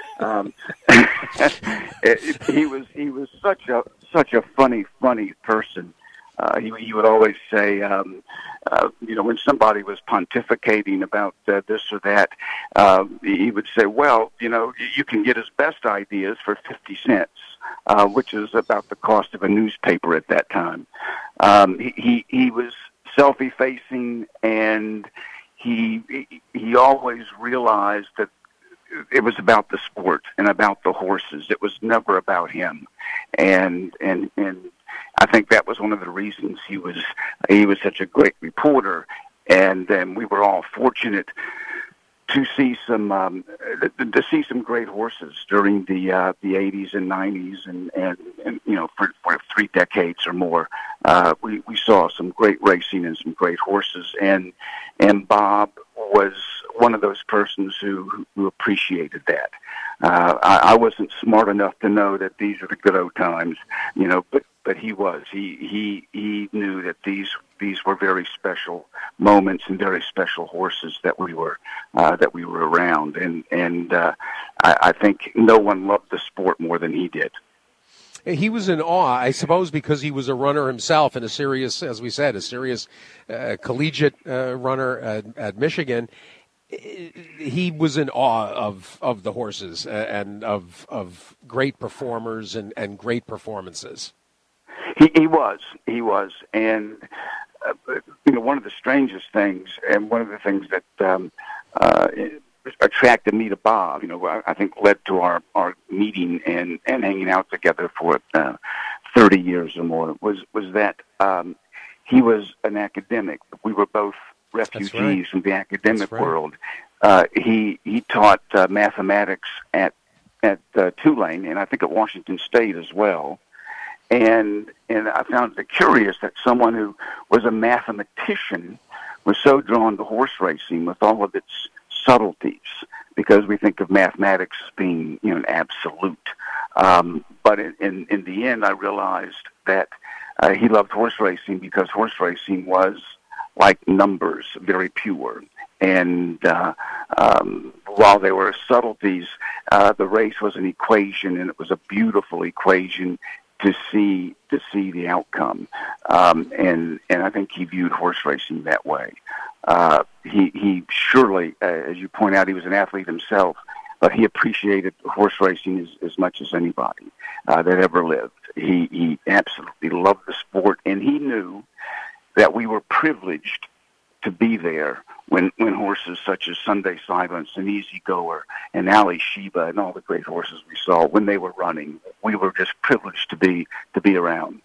F: He was such a funny person. He would always say, when somebody was pontificating about this or that, he would say, well, you can get his best ideas for 50 cents, which is about the cost of a newspaper at that time. He was self-effacing, and he always realized that it was about the sport and about the horses. It was never about him. And I think that was one of the reasons he was such a great reporter, and we were all fortunate to see some great horses during the 80s and 90s, and for 3 decades or more, we saw some great racing and some great horses, and Bob was one of those persons who appreciated that. I wasn't smart enough to know that these are the good old times, but he was. He knew that these were very special moments and very special horses that we were around, and I think no one loved the sport more than he did.
B: He was in awe, I suppose, because he was a runner himself and a serious, as we said, a serious collegiate runner at Michigan. He was in awe of the horses and of great performers and great performances.
F: He was, and one of the strangest things, and one of the things that attracted me to Bob, I think led to our meeting and hanging out together for 30 years or more, was that he was an academic. We were both refugees from the academic world. He taught mathematics at Tulane, and I think at Washington State as well. And I found it curious that someone who was a mathematician was so drawn to horse racing with all of its subtleties, because we think of mathematics as being an absolute. But in the end, I realized that he loved horse racing because horse racing was like numbers, very pure. And while there were subtleties, the race was an equation, and it was a beautiful equation to see the outcome. And I think he viewed horse racing that way. He surely, as you point out, he was an athlete himself, but he appreciated horse racing as much as anybody that ever lived. He absolutely loved the sport, and he knew that we were privileged to be there when horses such as Sunday Silence and Easy Goer and Ali Sheba and all the great horses we saw, when they were running, we were just privileged to be around.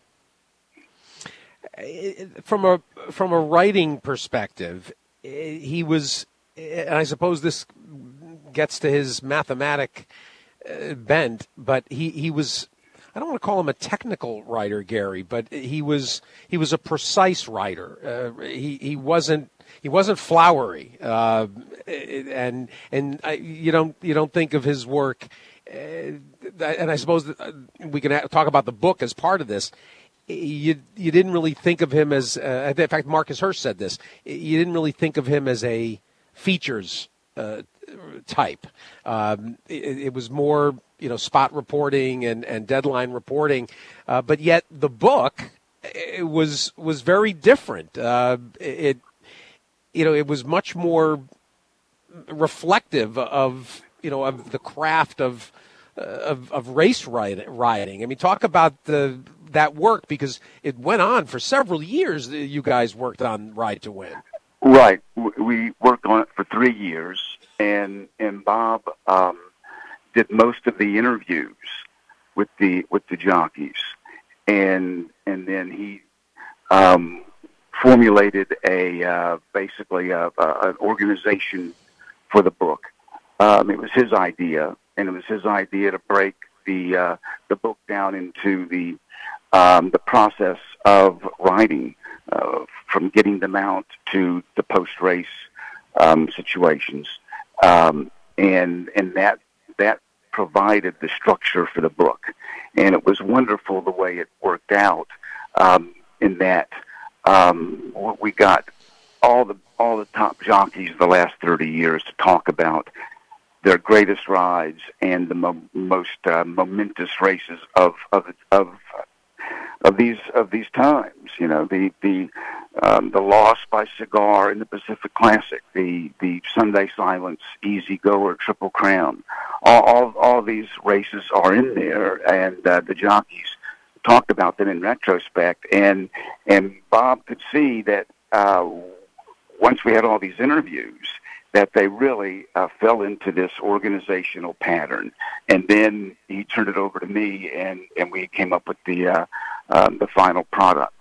B: From a writing perspective, he was, and I suppose this gets to his mathematic bent, but he was, I don't want to call him a technical writer, Gary, but he was a precise writer. He wasn't flowery, and you don't think of his work. And I suppose we can talk about the book as part of this. You didn't really think of him as, in fact, Marcus Hirsch said this. You didn't really think of him as a features type. It was more, spot reporting and deadline reporting, but yet the book was very different. It was much more reflective of the craft of race riding. I mean, talk about that work, because it went on for several years. You guys worked on Ride to Win.
F: Right. We worked on it for 3 years, and Bob did most of the interviews with the jockeys, and then he formulated basically an organization for the book. It was his idea, and it was his idea to break the book down into the process of writing, from getting them out to the post-race situations, and that provided the structure for the book. And it was wonderful the way it worked out, in that we got all the top jockeys of the last 30 years to talk about their greatest rides and the most momentous races of these times. The loss by Cigar in the Pacific Classic, the Sunday Silence, Easy Goer, Triple Crown. All these races are in there, and the jockeys talked about them in retrospect. And Bob could see that once we had all these interviews, that they really fell into this organizational pattern. And then he turned it over to me, and we came up with the final product.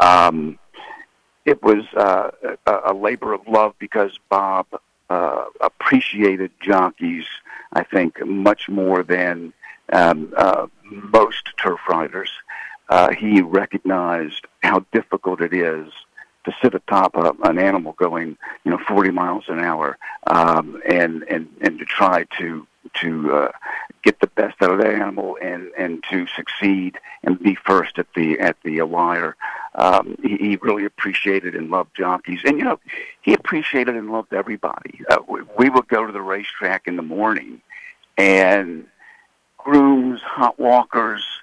F: It was a labor of love, because Bob appreciated jockeys, I think, much more than most turf riders. He recognized how difficult it is to sit atop an animal going, 40 miles an hour, and to try to get the best out of that animal and to succeed and be first at the wire. He really appreciated and loved jockeys, and he appreciated and loved everybody. We would go to the racetrack in the morning, and grooms, hot walkers,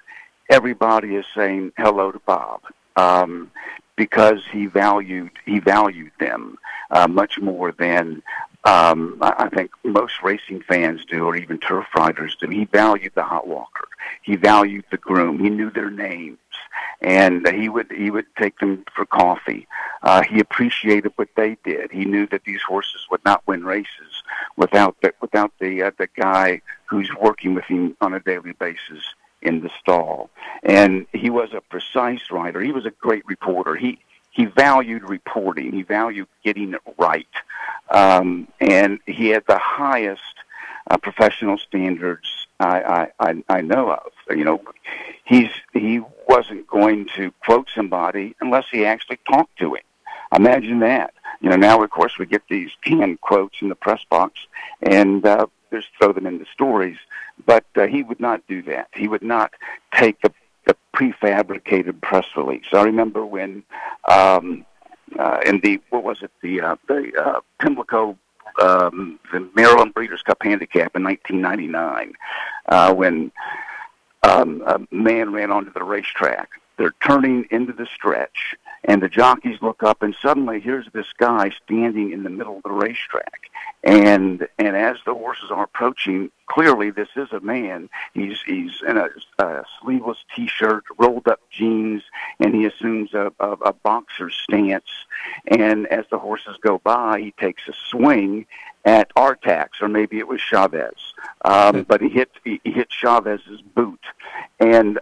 F: everybody is saying hello to Bob, because he valued them much more than I think most racing fans do, or even turf riders do. He valued the hot walker. He valued the groom. He knew their names, and he would take them for coffee. He appreciated what they did. He knew that these horses would not win races without the guy who's working with him on a daily basis in the stall. And he was a precise rider. He was a great reporter. He valued reporting. He valued getting it right. And he had the highest professional standards I know of. You know, he wasn't going to quote somebody unless he actually talked to him. Imagine that. You know, now of course we get these canned quotes in the press box and just throw them in the stories. But he would not do that. He would not take the prefabricated press release. I remember when in the Pimlico, the Maryland Breeders' Cup Handicap in 1999, when a man ran onto the racetrack. They're turning into the stretch, and the jockeys look up, and suddenly here's this guy standing in the middle of the racetrack. And as the horses are approaching, clearly this is a man. He's in a sleeveless T-shirt, rolled up jeans, and he assumes a boxer stance. And as the horses go by, he takes a swing at Artax, or maybe it was Chavez. But he hit Chavez's boot, and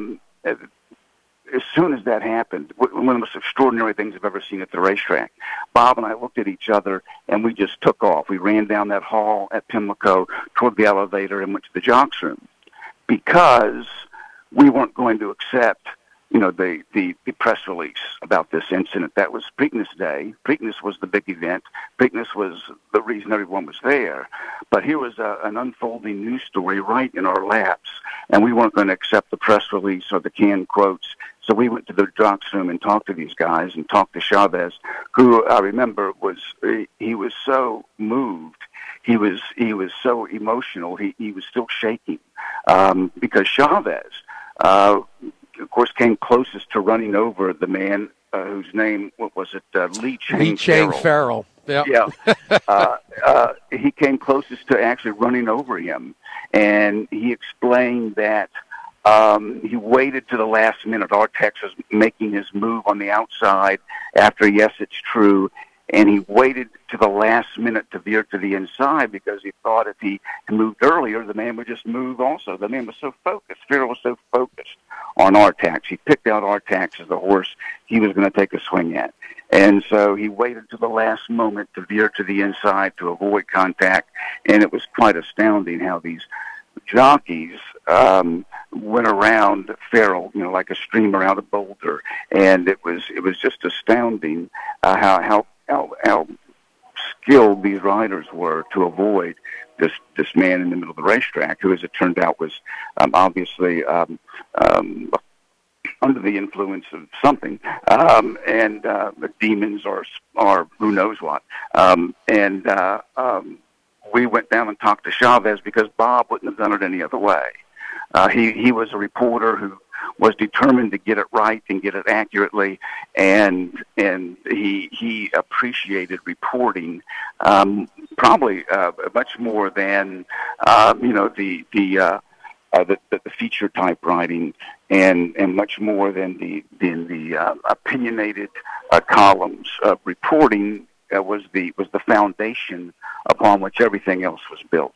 F: as soon as that happened, one of the most extraordinary things I've ever seen at the racetrack, Bob and I looked at each other, and we just took off. We ran down that hall at Pimlico toward the elevator and went to the jocks room, because we weren't going to accept, you know, the press release about this incident. That was Preakness Day. Preakness was the big event. Preakness was the reason everyone was there. But here was an unfolding news story right in our laps, and we weren't going to accept the press release or the canned quotes. So we went to the jocks room and talked to these guys and talked to Chavez, who I remember was so moved. He was so emotional. He was still shaking because Chavez, of course, came closest to running over the man whose name, what was it, Lee Chang
B: Farrell. Yep.
F: Yeah. He came closest to actually running over him, and he explained that he waited to the last minute. Artax was making his move on the outside after Yes, It's True, and he waited to the last minute to veer to the inside because he thought if he moved earlier, the man would just move also. The man was so focused. Farrell was so focused on Artax. He picked out Artax as the horse he was going to take a swing at. And so he waited to the last moment to veer to the inside to avoid contact, and it was quite astounding how these jockeys went around Farrell, you know, like a stream around a boulder, and it was just astounding how skilled these riders were to avoid this man in the middle of the racetrack, who, as it turned out, was obviously under the influence of something, and the demons or who knows what, we went down and talked to Chavez because Bob wouldn't have done it any other way. He was a reporter who was determined to get it right and get it accurately, and he appreciated reporting probably much more than the feature type writing, and much more than the opinionated columns. Reporting was the foundation upon which everything else was built.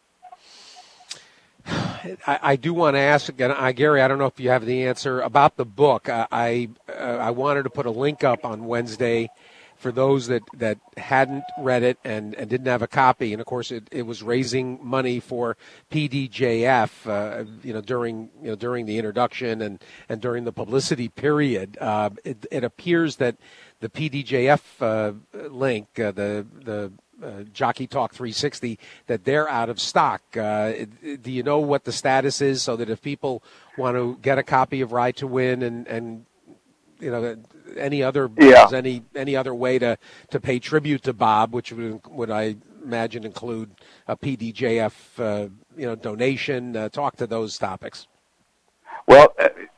B: I do want to ask again, Gary, I don't know if you have the answer about the book. I wanted to put a link up on Wednesday for those that hadn't read it and didn't have a copy. And of course, it was raising money for PDJF. During the introduction and during the publicity period, it appears that the PDJF link, the Jockey Talk 360, that they're out of stock. Do you know what the status is, so that if people want to get a copy of Ride to Win and you know, any other any other way to pay tribute to Bob, which would I imagine include a PDJF donation, talk to those topics?
F: Well,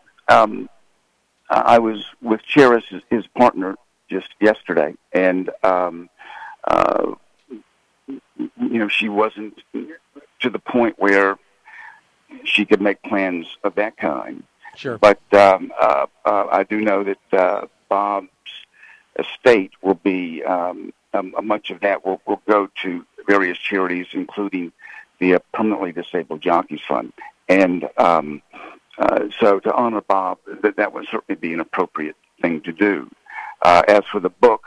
F: I was with Cheris, his partner, just yesterday, and she wasn't to the point where she could make plans of that kind.
B: Sure.
F: But I do know that Bob's estate will be much of that will go to various charities, including the Permanently Disabled Jockeys Fund, and so to honor Bob, that would certainly be an appropriate thing to do. As for the book,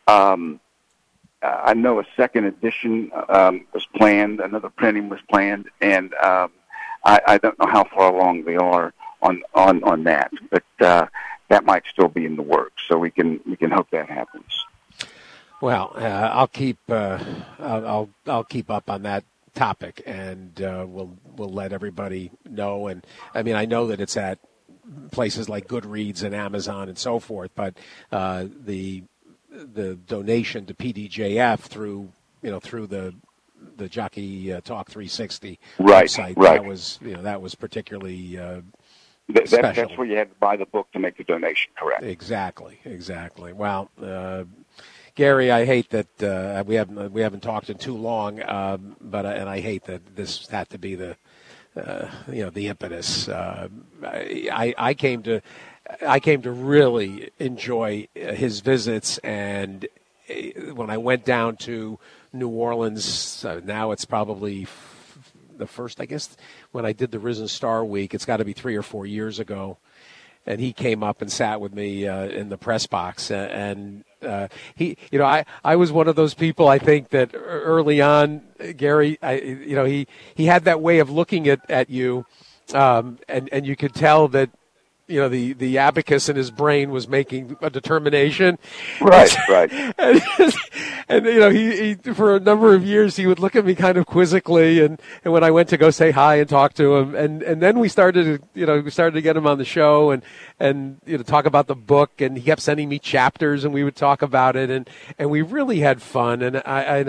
F: I know a second edition was planned, another printing was planned, and I don't know how far along they are on that, but that might still be in the works. So we can hope that happens.
B: Well, I'll keep I'll keep up on that topic, and we'll let everybody know. And I mean, I know that it's at places like Goodreads and Amazon and so forth, but the donation to PDJF through the Jockey Talk 360 website, that was particularly special.
F: That's where you had to buy the book to make the donation, correct?
B: Exactly. Well, Gary, I hate that we haven't talked in too long, but I hate that this had to be the impetus. I came to really enjoy his visits, and when I went down to New Orleans, now it's probably the first, I guess, when I did the Risen Star Week. It's got to be 3 or 4 years ago. And he came up and sat with me in the press box, and he, I was one of those people. I think that early on, Gary, he had that way of looking at you, and you could tell that the abacus in his brain was making a determination.
F: Right.
B: And he for a number of years he would look at me kind of quizzically, and when I went to go say hi and talk to him, and then we started to get him on the show and talk about the book, and he kept sending me chapters, and we would talk about it, and we really had fun, and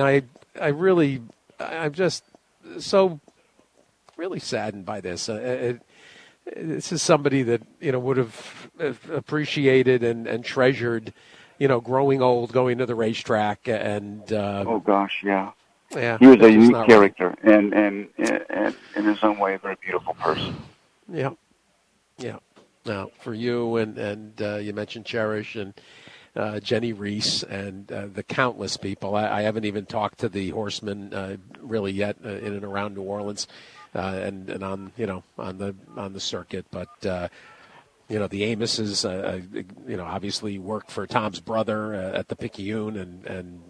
B: I'm just so really saddened by this. This is somebody that would have appreciated and treasured, growing old, going to the racetrack, and
F: oh gosh, yeah,
B: he
F: was a unique character, and in his own way, a very beautiful person.
B: Yeah. Now for you and you mentioned Cherish and Jenny Reese and the countless people. I haven't even talked to the horsemen really yet in and around New Orleans. And on the circuit, but the Amoses obviously worked for Tom's brother at the Picayune, and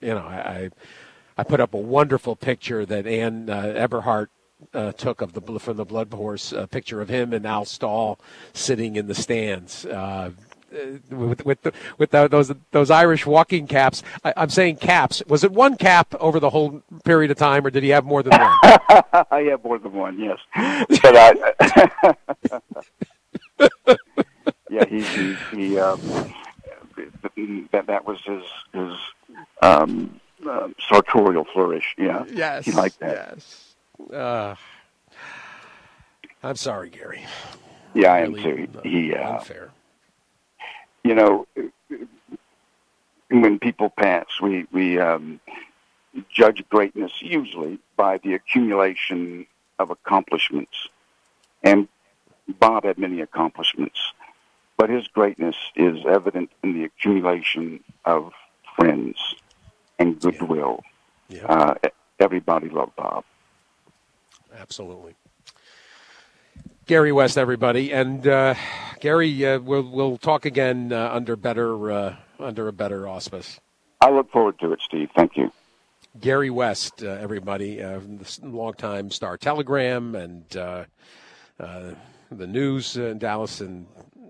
B: I put up a wonderful picture that Ann Eberhardt took from the Blood Horse, a picture of him and Al Stahl sitting in the stands. With those Irish walking caps. I'm saying caps. Was it one cap over the whole period of time, or did he have more than one?
F: I have more than one, yes. But yeah, he that was his sartorial flourish. Yeah,
B: yes,
F: he liked that.
B: Yes. I'm sorry, Gary.
F: Yeah, I
B: really,
F: am too. He
B: unfair.
F: When people pass, we judge greatness usually by the accumulation of accomplishments. And Bob had many accomplishments, but his greatness is evident in the accumulation of friends and goodwill.
B: Yeah.
F: Everybody loved Bob.
B: Absolutely. Gary West, everybody, and Gary, we'll talk again under a better auspice.
F: I look forward to it, Steve. Thank you.
B: Gary West, everybody, longtime Star Telegram and the news in Dallas, and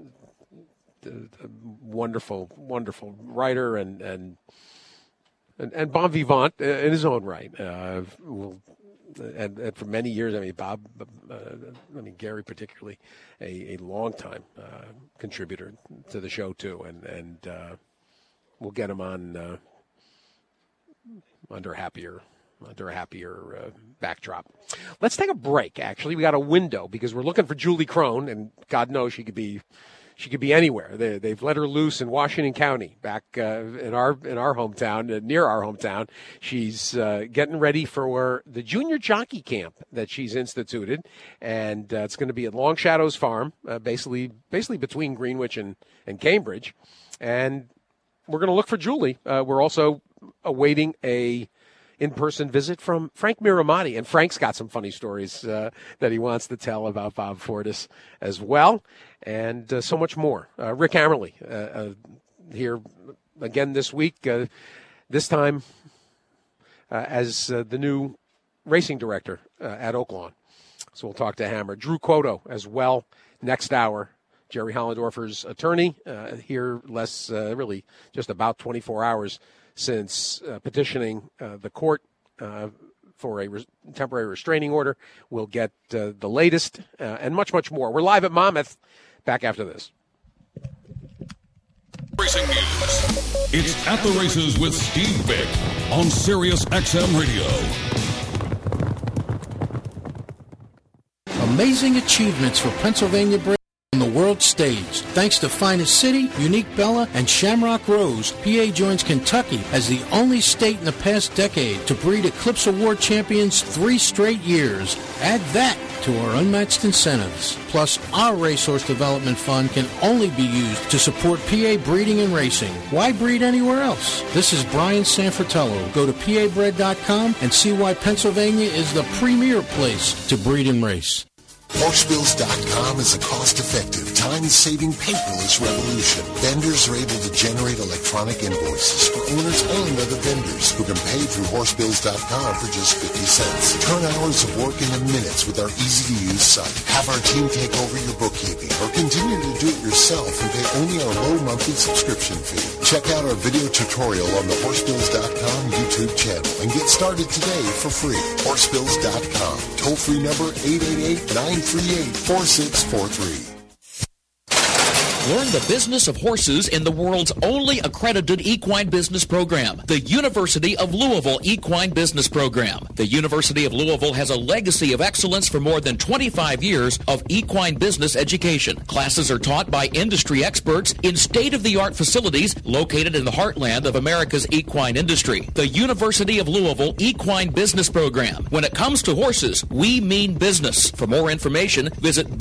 B: wonderful writer and bon vivant in his own right. And for many years, Gary particularly, a long-time contributor to the show too, and we'll get him on under happier under a happier backdrop. Let's take a break, actually. We got a window because we're looking for Julie Crone, and God knows she could be anywhere. They've let her loose in Washington County, back in our hometown, near our hometown. She's getting ready for the junior jockey camp that she's instituted, and it's going to be at Long Shadows Farm, basically between Greenwich and Cambridge. And we're going to look for Julie. We're also awaiting a in-person visit from Frank Miramati, and Frank's got some funny stories that he wants to tell about Bob Fortas as well, and so much more. Rick Hammerly here again this week, this time as the new racing director at Oaklawn. So we'll talk to Hammer. Drew Quoto as well next hour. Jerry Hollendorfer's attorney here really just about 24 hours since petitioning the court for a temporary restraining order. We'll get the latest and much, much more. We're live at Monmouth. Back after this.
A: Racing news. It's At the Races with Steve Vick on Sirius XM Radio.
G: Amazing achievements for Pennsylvania Braves on the world stage. Thanks to Finest City, Unique Bella, and Shamrock Rose, PA joins Kentucky as the only state in the past decade to breed Eclipse Award champions 3 straight years. Add that to our unmatched incentives. Plus, our Racehorse Development Fund can only be used to support PA breeding and racing. Why breed anywhere else? This is Brian Sanfratello. Go to PABred.com and see why Pennsylvania is the premier place to breed and race.
H: Horsebills.com is a cost-effective, time-saving paperless revolution. Vendors are able to generate electronic invoices for owners and other vendors who can pay through Horsebills.com for just 50 cents. Turn hours of work into minutes with our easy-to-use site. Have our team take over your bookkeeping or continue to do it yourself and pay only our low monthly subscription fee. Check out our video tutorial on the Horsebills.com YouTube channel and get started today for free. Horsebills.com. Toll-free number 888-938-4643.
I: Learn the business of horses in the world's only accredited equine business program, the University of Louisville Equine Business Program. The University of Louisville has a legacy of excellence for more than 25 years of equine business education. Classes are taught by industry experts in state-of-the-art facilities located in the heartland of America's equine industry. The University of Louisville Equine Business Program. When it comes to horses, we mean business. For more information, visit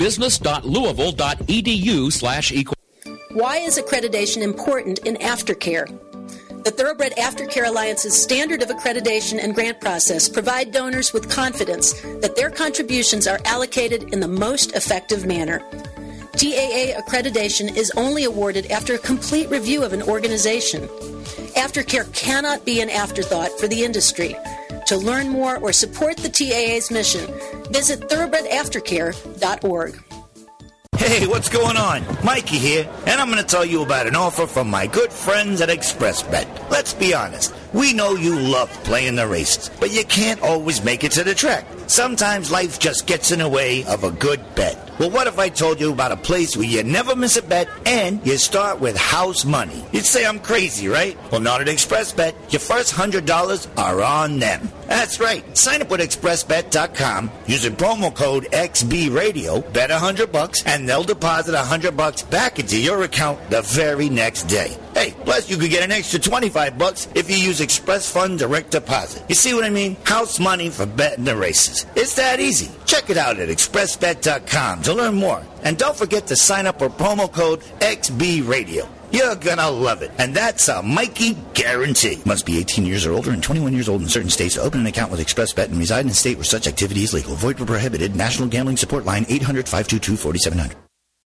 I: business.louisville.edu/equine.
J: Why is accreditation important in aftercare? The Thoroughbred Aftercare Alliance's standard of accreditation and grant process provide donors with confidence that their contributions are allocated in the most effective manner. TAA accreditation is only awarded after a complete review of an organization. Aftercare cannot be an afterthought for the industry. To learn more or support the TAA's mission, visit thoroughbredaftercare.org.
K: Hey, what's going on? Mikey here, and I'm going to tell you about an offer from my good friends at ExpressBet. Let's be honest, we know you love playing the races, but you can't always make it to the track. Sometimes life just gets in the way of a good bet. Well, what if I told you about a place where you never miss a bet and you start with house money? You'd say I'm crazy, right? Well, not at ExpressBet. Your first $100 are on them. That's right. Sign up with ExpressBet.com using promo code XBRadio, bet $100, and they'll deposit $100 back into your account the very next day. Hey, plus you could get an extra $25 if you use Express Fund Direct Deposit. You see what I mean? House money for betting the races. It's that easy. Check it out at ExpressBet.com to learn more. And don't forget to sign up for promo code XBRadio. You're gonna love it. And that's a Mikey guarantee. Must be 18 years or older and 21 years old in certain states to open an account with ExpressBet and reside in a state where such activity is legal. Void where prohibited. National Gambling Support Line 800-522-4700.